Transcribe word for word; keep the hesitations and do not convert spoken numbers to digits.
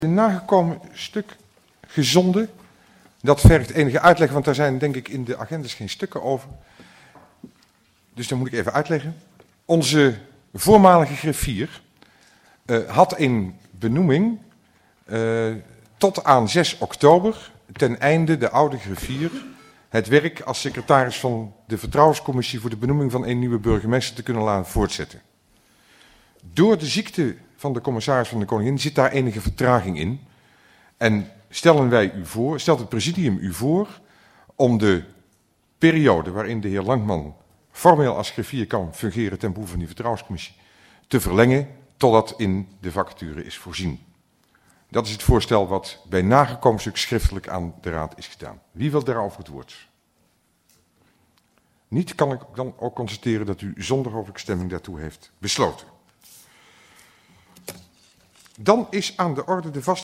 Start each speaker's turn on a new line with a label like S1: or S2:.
S1: Een nagekomen stuk gezonden, dat vergt enige uitleg, want daar zijn denk ik in de agendas geen stukken over. Dus dat moet ik even uitleggen. Onze voormalige griffier uh, had in benoeming uh, tot aan zes oktober ten einde de oude griffier het werk als secretaris van de Vertrouwenscommissie voor de benoeming van een nieuwe burgemeester te kunnen laten voortzetten. Door de ziekte van de commissaris van de Koningin zit daar enige vertraging in. En stellen wij u voor, stelt het presidium u voor om de periode waarin de heer Langman formeel als griffier kan fungeren ten behoeve van die Vertrouwenscommissie te verlengen totdat in de vacature is voorzien. Dat is het voorstel wat bij nagekomen stuk schriftelijk aan de Raad is gedaan. Wie wil daarover het woord? Niet kan ik dan ook constateren dat u zonder hoofdelijke stemming daartoe heeft besloten. Dan is aan de orde de vast